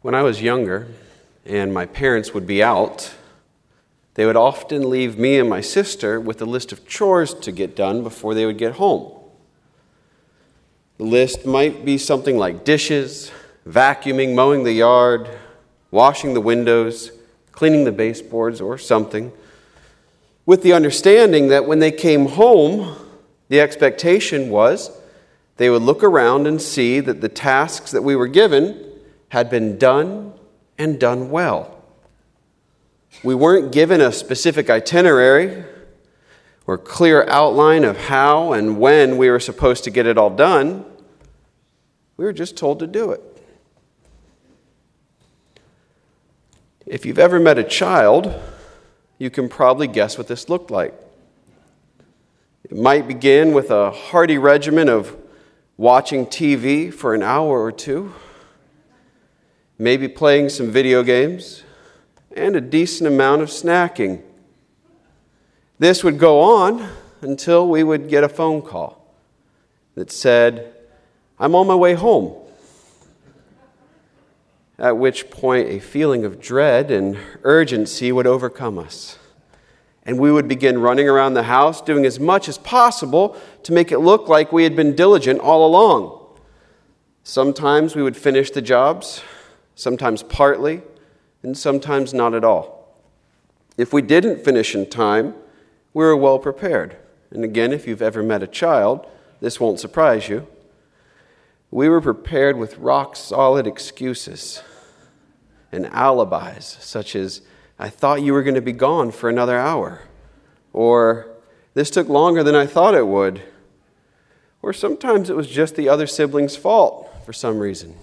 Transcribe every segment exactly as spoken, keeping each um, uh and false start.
When I was younger and my parents would be out, they would often leave me and my sister with a list of chores to get done before they would get home. The list might be something like dishes, vacuuming, mowing the yard, washing the windows, cleaning the baseboards, or something, with the understanding that when they came home, the expectation was they would look around and see that the tasks that we were given had been done and done well. We weren't given a specific itinerary or clear outline of how and when we were supposed to get it all done. We were just told to do it. If you've ever met a child, you can probably guess what this looked like. It might begin with a hearty regimen of watching T V for an hour or two, maybe playing some video games, and a decent amount of snacking. This would go on until we would get a phone call that said, "I'm on my way home." At which point a feeling of dread and urgency would overcome us. And we would begin running around the house, doing as much as possible to make it look like we had been diligent all along. Sometimes we would finish the jobs, sometimes partly, and sometimes not at all. If we didn't finish in time, we were well prepared. And again, if you've ever met a child, this won't surprise you. We were prepared with rock-solid excuses and alibis, such as, "I thought you were going to be gone for another hour," or "This took longer than I thought it would," or sometimes it was just the other sibling's fault for some reason.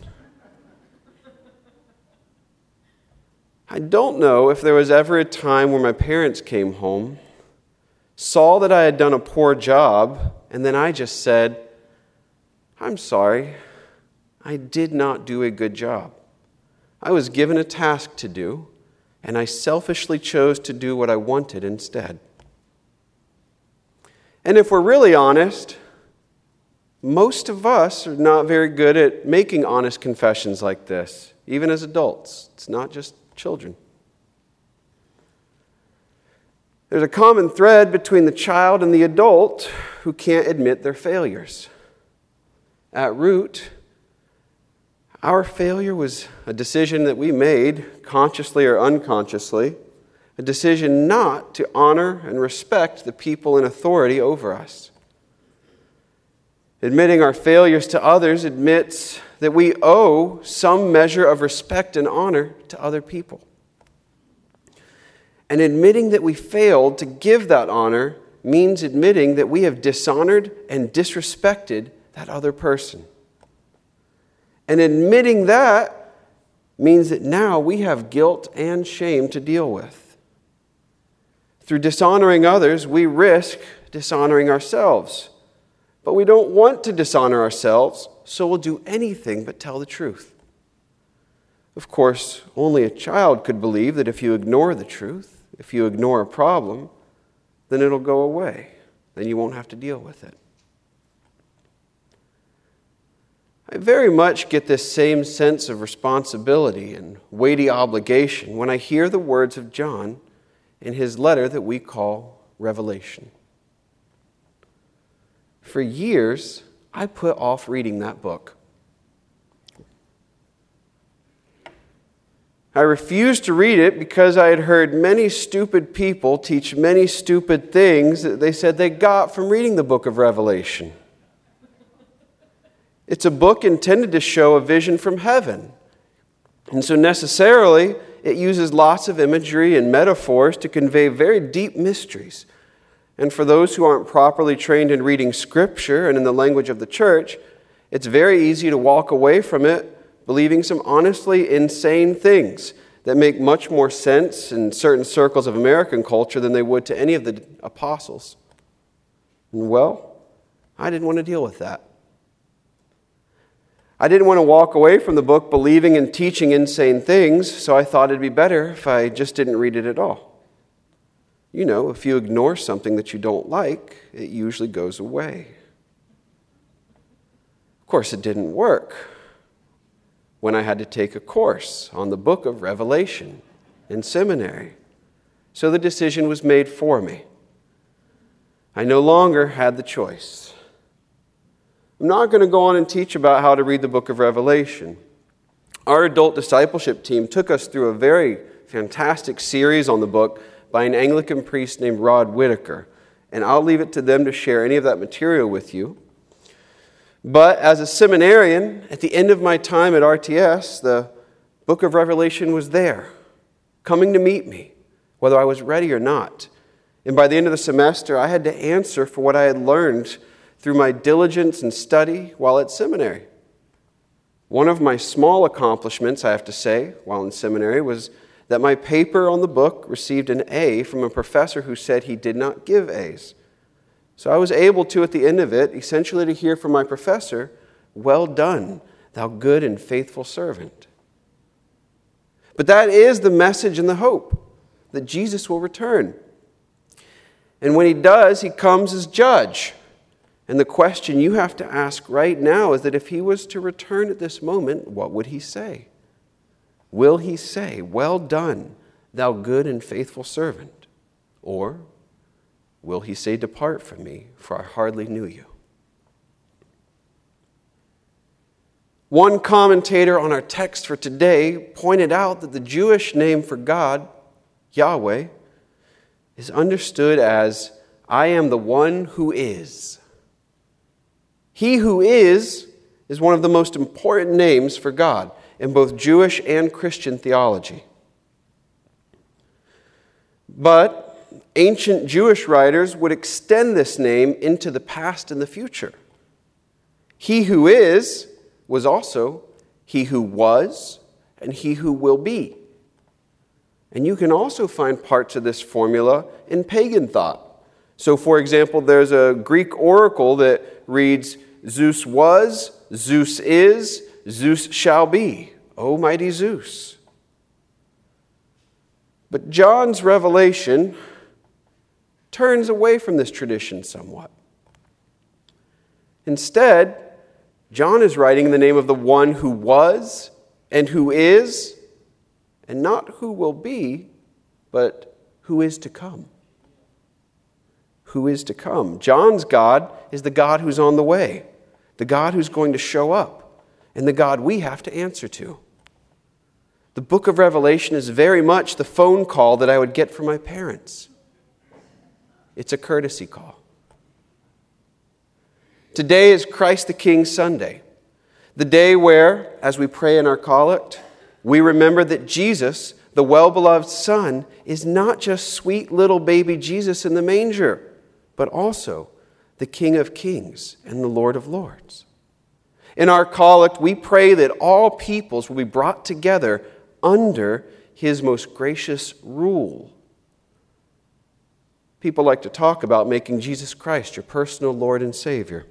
I don't know if there was ever a time where my parents came home, saw that I had done a poor job, and then I just said, "I'm sorry, I did not do a good job. I was given a task to do, and I selfishly chose to do what I wanted instead." And if we're really honest, most of us are not very good at making honest confessions like this, even as adults. It's not just children. There's a common thread between the child and the adult who can't admit their failures. At root, our failure was a decision that we made, consciously or unconsciously, a decision not to honor and respect the people in authority over us. Admitting our failures to others admits that we owe some measure of respect and honor to other people. And admitting that we failed to give that honor means admitting that we have dishonored and disrespected that other person. And admitting that means that now we have guilt and shame to deal with. Through dishonoring others, we risk dishonoring ourselves. But we don't want to dishonor ourselves, so we'll do anything but tell the truth. Of course, only a child could believe that if you ignore the truth, if you ignore a problem, then it'll go away. Then you won't have to deal with it. I very much get this same sense of responsibility and weighty obligation when I hear the words of John in his letter that we call Revelation. For years, I put off reading that book. I refused to read it because I had heard many stupid people teach many stupid things that they said they got from reading the book of Revelation. It's a book intended to show a vision from heaven. And so necessarily, it uses lots of imagery and metaphors to convey very deep mysteries. And for those who aren't properly trained in reading Scripture and in the language of the church, it's very easy to walk away from it believing some honestly insane things that make much more sense in certain circles of American culture than they would to any of the apostles. And well, I didn't want to deal with that. I didn't want to walk away from the book believing and teaching insane things, so I thought it'd be better if I just didn't read it at all. You know, if you ignore something that you don't like, it usually goes away. Of course, it didn't work. when I had to take a course on the book of Revelation in seminary. So the decision was made for me. I no longer had the choice. I'm not going to go on and teach about how to read the book of Revelation. Our adult discipleship team took us through a very fantastic series on the book by an Anglican priest named Rod Whitaker, and I'll leave it to them to share any of that material with you. But as a seminarian, at the end of my time at R T S, the book of Revelation was there, coming to meet me, whether I was ready or not. And by the end of the semester, I had to answer for what I had learned through my diligence and study while at seminary. One of my small accomplishments, I have to say, while in seminary, was that my paper on the book received an A from a professor who said he did not give A's. So I was able to, at the end of it, essentially to hear from my professor, "Well done, thou good and faithful servant." But that is the message and the hope, that Jesus will return. And when he does, he comes as judge. And the question you have to ask right now is that if he was to return at this moment, what would he say? Will he say, "Well done, thou good and faithful servant"? Or will he say, "Depart from me, for I hardly knew you"? One commentator on our text for today pointed out that the Jewish name for God, Yahweh, is understood as, "I am the one who is." He who is is one of the most important names for God in both Jewish and Christian theology. But ancient Jewish writers would extend this name into the past and the future. He who is was also he who was and he who will be. And you can also find parts of this formula in pagan thought. So, for example, there's a Greek oracle that reads, "Zeus was, Zeus is, Zeus shall be, O mighty Zeus." But John's revelation turns away from this tradition somewhat. Instead, John is writing in the name of the one who was and who is, and not who will be, but who is to come. Who is to come. John's God is the God who's on the way, the God who's going to show up, and the God we have to answer to. The book of Revelation is very much the phone call that I would get from my parents. It's a courtesy call. Today is Christ the King Sunday, the day where, as we pray in our collect, we remember that Jesus, the well-beloved Son, is not just sweet little baby Jesus in the manger, but also the King of Kings and the Lord of Lords. In our collect, we pray that all peoples will be brought together under his most gracious rule. People like to talk about making Jesus Christ your personal Lord and Savior.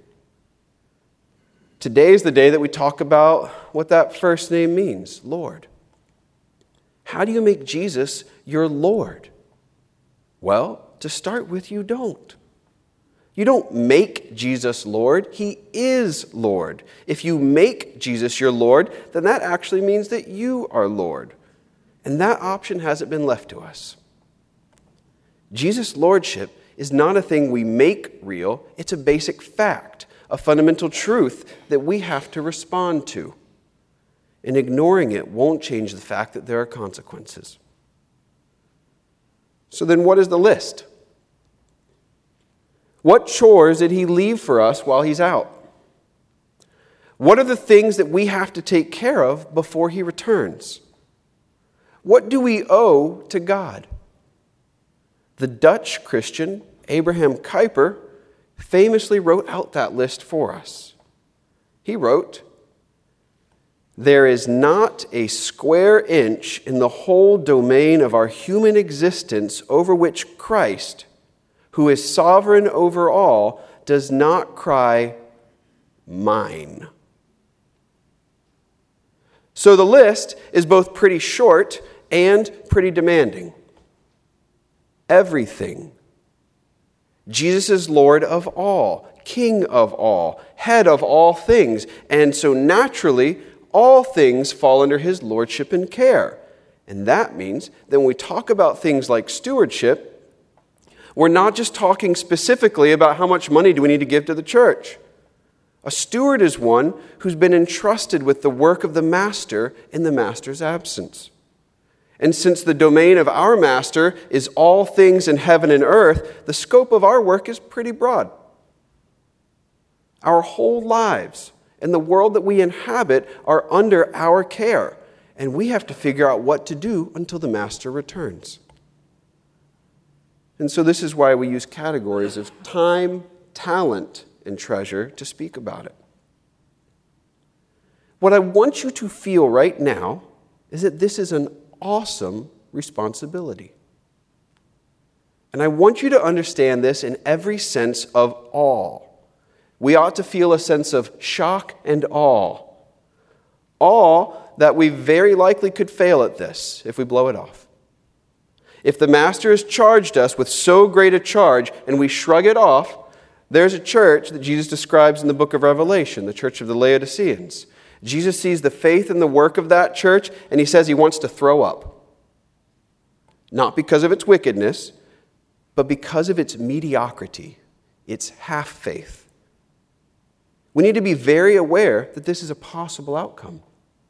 Today is the day that we talk about what that first name means, Lord. How do you make Jesus your Lord? Well, to start with, you don't. You don't make Jesus Lord. He is Lord. If you make Jesus your Lord, then that actually means that you are Lord. And that option hasn't been left to us. Jesus' lordship is not a thing we make real. It's a basic fact, a fundamental truth that we have to respond to. And ignoring it won't change the fact that there are consequences. So then what is the list? What chores did he leave for us while he's out? What are the things that we have to take care of before he returns? What do we owe to God? The Dutch Christian Abraham Kuyper famously wrote out that list for us. He wrote, "There is not a square inch in the whole domain of our human existence over which Christ, who is sovereign over all, does not cry, 'Mine.'" So the list is both pretty short and pretty demanding. Everything. Jesus is Lord of all, King of all, head of all things. And so naturally, all things fall under his lordship and care. And that means that when we talk about things like stewardship, we're not just talking specifically about how much money do we need to give to the church. A steward is one who's been entrusted with the work of the master in the master's absence. And since the domain of our master is all things in heaven and earth, the scope of our work is pretty broad. Our whole lives and the world that we inhabit are under our care, and we have to figure out what to do until the master returns. And so this is why we use categories of time, talent, and treasure to speak about it. What I want you to feel right now is that this is an awesome responsibility. And I want you to understand this in every sense of awe. We ought to feel a sense of shock and awe. Awe that we very likely could fail at this if we blow it off. If the master has charged us with so great a charge and we shrug it off, there's a church that Jesus describes in the book of Revelation, the church of the Laodiceans. Jesus sees the faith and the work of that church, and he says he wants to throw up. Not because of its wickedness, but because of its mediocrity, its half-faith. We need to be very aware that this is a possible outcome.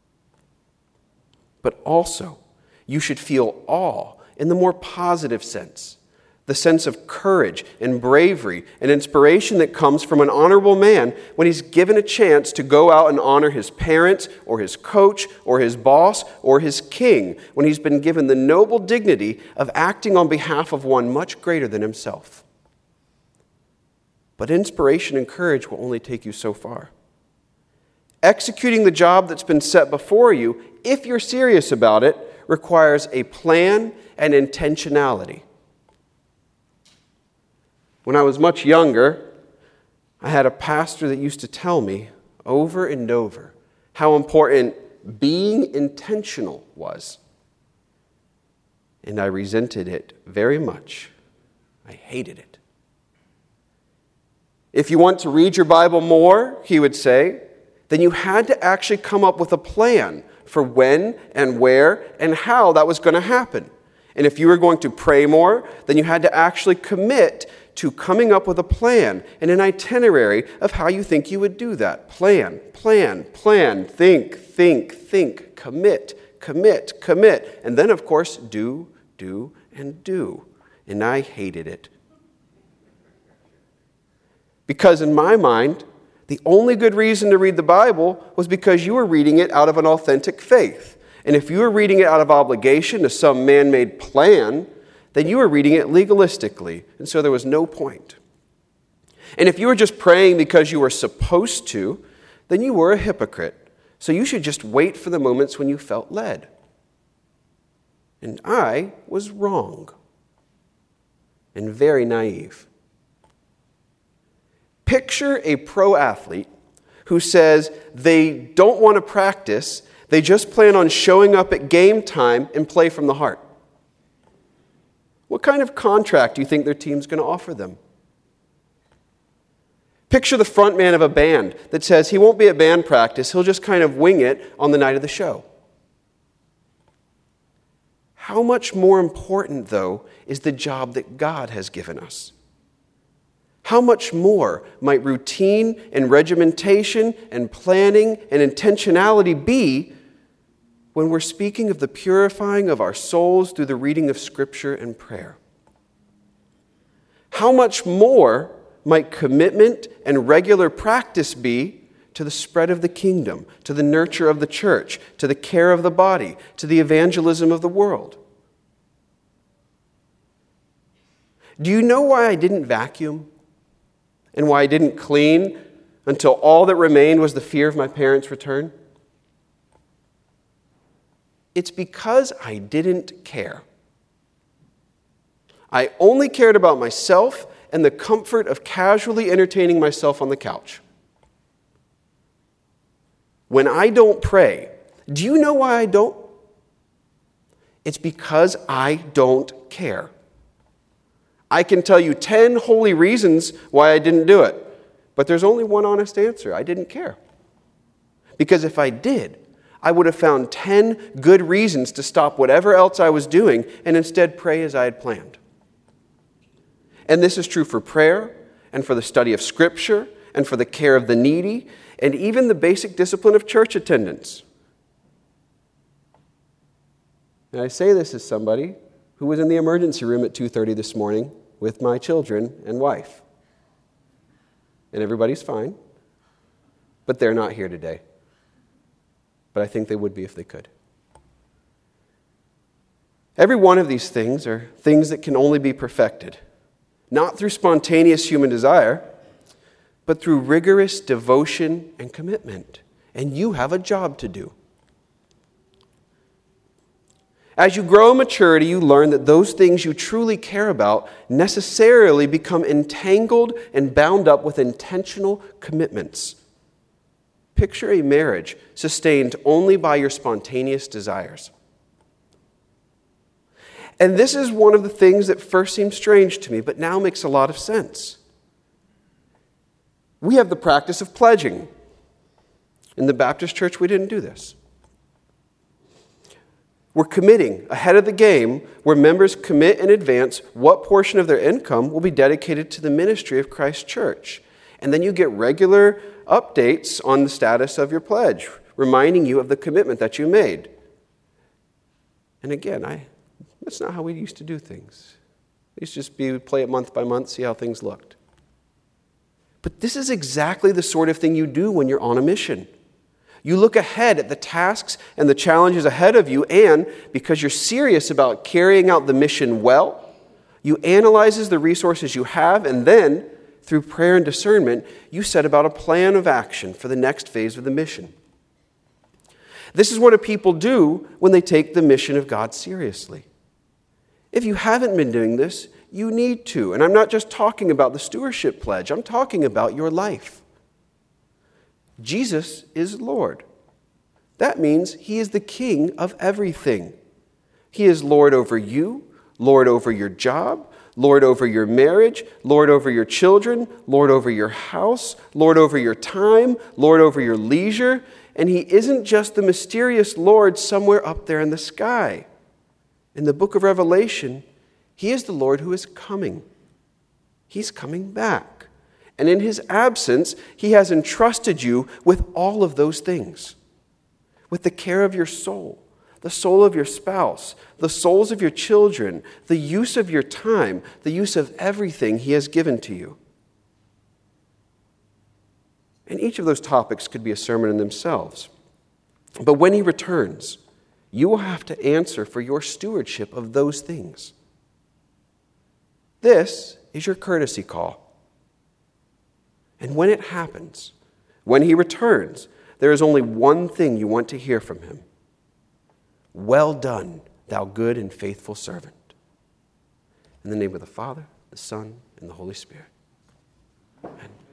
But also, you should feel awe in the more positive sense. The sense of courage and bravery and inspiration that comes from an honorable man when he's given a chance to go out and honor his parents or his coach or his boss or his king, when he's been given the noble dignity of acting on behalf of one much greater than himself. But inspiration and courage will only take you so far. Executing the job that's been set before you, if you're serious about it, requires a plan and intentionality. When I was much younger, I had a pastor that used to tell me over and over how important being intentional was. And I resented it very much. I hated it. If you want to read your Bible more, he would say, then you had to actually come up with a plan for when and where and how that was going to happen. And if you were going to pray more, then you had to actually commit to coming up with a plan and an itinerary of how you think you would do that. Plan, plan, plan, think, think, think, commit, commit, commit. And then, of course, do, do, and do. And I hated it. Because in my mind, the only good reason to read the Bible was because you were reading it out of an authentic faith. And if you were reading it out of obligation to some man-made plan, then you were reading it legalistically, and so there was no point. And if you were just praying because you were supposed to, then you were a hypocrite. So you should just wait for the moments when you felt led. And I was wrong and very naive. Picture a pro athlete who says they don't want to practice, they just plan on showing up at game time and play from the heart. What kind of contract do you think their team's going to offer them? Picture the front man of a band that says he won't be at band practice, he'll just kind of wing it on the night of the show. How much more important, though, is the job that God has given us? How much more might routine and regimentation and planning and intentionality be when we're speaking of the purifying of our souls through the reading of Scripture and prayer? How much more might commitment and regular practice be to the spread of the kingdom, to the nurture of the church, to the care of the body, to the evangelism of the world? Do you know why I didn't vacuum and why I didn't clean until all that remained was the fear of my parents' return? It's because I didn't care. I only cared about myself and the comfort of casually entertaining myself on the couch. When I don't pray, do you know why I don't? It's because I don't care. I can tell you ten holy reasons why I didn't do it, but there's only one honest answer. I didn't care. Because if I did, I would have found ten good reasons to stop whatever else I was doing and instead pray as I had planned. And this is true for prayer and for the study of Scripture and for the care of the needy and even the basic discipline of church attendance. And I say this as somebody who was in the emergency room at two thirty this morning with my children and wife. And everybody's fine, but they're not here today. But I think they would be if they could. Every one of these things are things that can only be perfected, not through spontaneous human desire, but through rigorous devotion and commitment. And you have a job to do. As you grow in maturity, you learn that those things you truly care about necessarily become entangled and bound up with intentional commitments. Picture a marriage sustained only by your spontaneous desires. And this is one of the things that first seemed strange to me, but now makes a lot of sense. We have the practice of pledging. In the Baptist church, we didn't do this. We're committing ahead of the game where members commit in advance what portion of their income will be dedicated to the ministry of Christ's church. And then you get regular updates on the status of your pledge, reminding you of the commitment that you made. And again, I that's not how we used to do things. It used to just be play it month by month, see how things looked. But this is exactly the sort of thing you do when you're on a mission. You look ahead at the tasks and the challenges ahead of you, and because you're serious about carrying out the mission well, you analyze the resources you have, and then, through prayer and discernment, you set about a plan of action for the next phase of the mission. This is what people do when they take the mission of God seriously. If you haven't been doing this, you need to. And I'm not just talking about the stewardship pledge. I'm talking about your life. Jesus is Lord. That means He is the King of everything. He is Lord over you, Lord over your job, Lord over your marriage, Lord over your children, Lord over your house, Lord over your time, Lord over your leisure. And He isn't just the mysterious Lord somewhere up there in the sky. In the book of Revelation, He is the Lord who is coming. He's coming back. And in His absence, He has entrusted you with all of those things. With the care of your soul, the soul of your spouse, the souls of your children, the use of your time, the use of everything He has given to you. And each of those topics could be a sermon in themselves. But when He returns, you will have to answer for your stewardship of those things. This is your courtesy call. And when it happens, when He returns, there is only one thing you want to hear from Him. Well done, thou good and faithful servant. In the name of the Father, the Son, and the Holy Spirit. Amen.